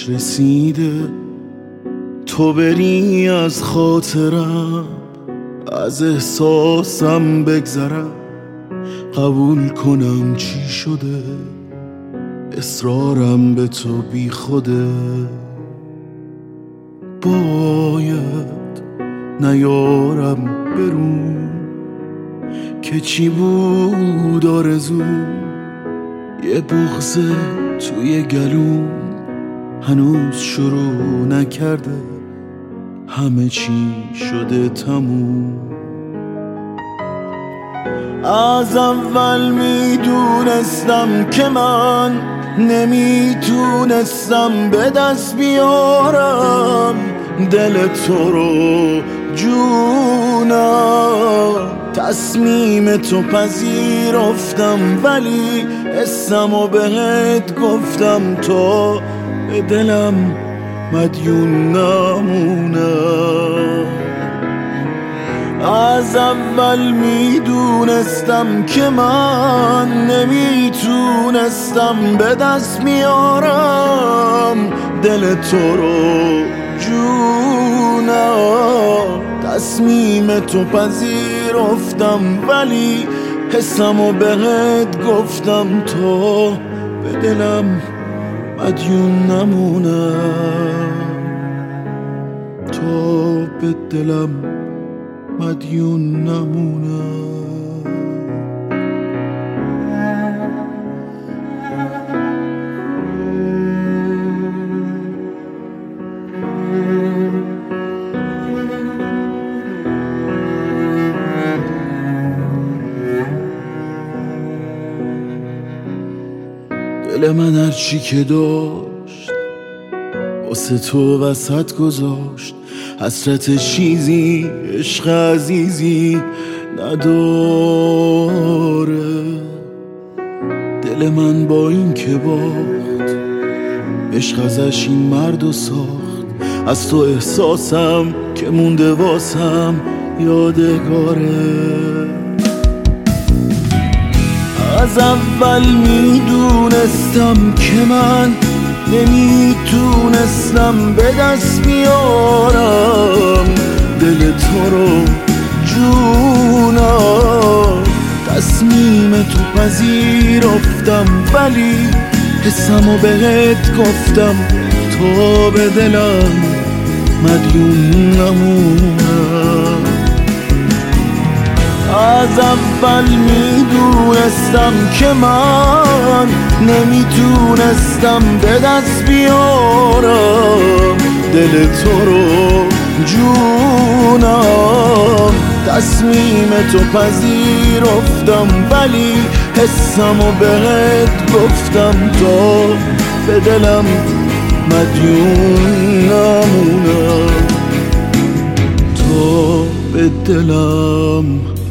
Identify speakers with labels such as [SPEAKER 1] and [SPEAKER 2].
[SPEAKER 1] وقتش رسیده تو بری از خاطرم، از احساسم بگذرم، قبول کنم چی شده، اصرارم به تو بی خوده. باید نیارم برون که چی بود آرزوم، یه بغضه توی گلوم هنوز شروع نکرده، همه چی شده تموم. از اول میدونستم که من نمیتونستم به دست بیارم دل تو رو جونم. تصمیم تو پذیرفتم ولی اسمو بهت گفتم تا به دلم مدیون نمونم. از اول میدونستم که من نمیتونستم به دست میارم دل تو رو جونم. تصمیم تو پذیرفتم ولی حسمو بهت گفتم تا به دلم مدیون نمونم، تا به دلم مدیون نمونم. دل من هرچی که داشت واسه تو وسط گذاشت، حسرت چیزی عشق عزیزی نداره. دل من با این که باخت عشق ازش این مردو ساخت، از تو احساسم که مونده واسم یادگاره. از اول میدونستم که من نمیتونستم به دست بیارم دل تو رو جونم. تصمیم تو پذیرفتم ولی حسمو بهت گفتم تا به دلم مدیون نمونم. از اول میدونستم که من نمیتونستم به دست بیارم دل تو رو جونم. تصمیم تو پذیرفتم ولی حسمو بهت گفتم تا به دلم مدیون نمونم، تا به دلم